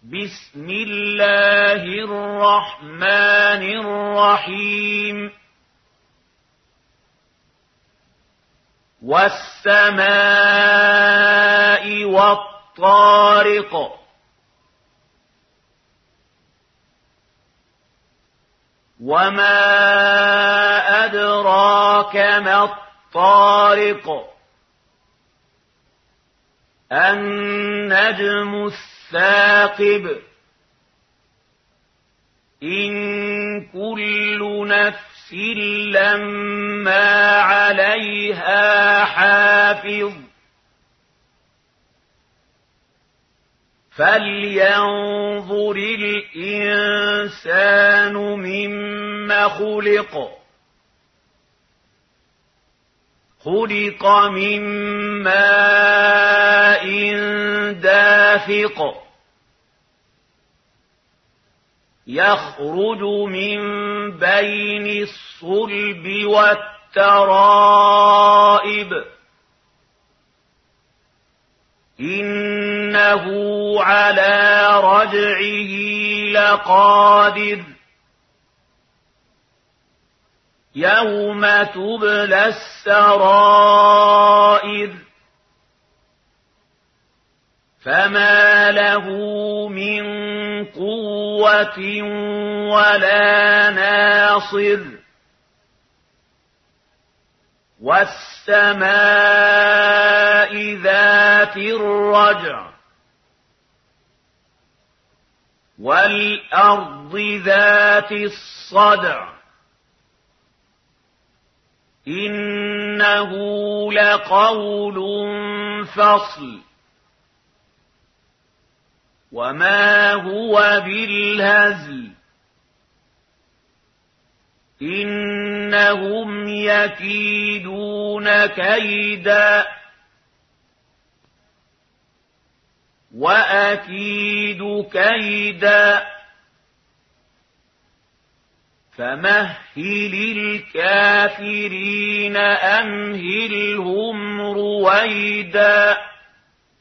بسم الله الرحمن الرحيم والسماء والطارق وما أدراك ما الطارق النجم الثاقب إن كل نفس لما عليها حافظ فلينظر الإنسان مما خلق خلق من ماء دافق يخرج من بين الصلب والترائب إنه على رجعه لقادر يوم تبلى السرائر فما له من قوة ولا ناصر والسماء ذات الرجع والأرض ذات الصدع إنه لقول فصل وما هو بالهزل إنهم يكيدون كيدا وأكيد كيدا فمهل الكافرين أمهلهم رويدا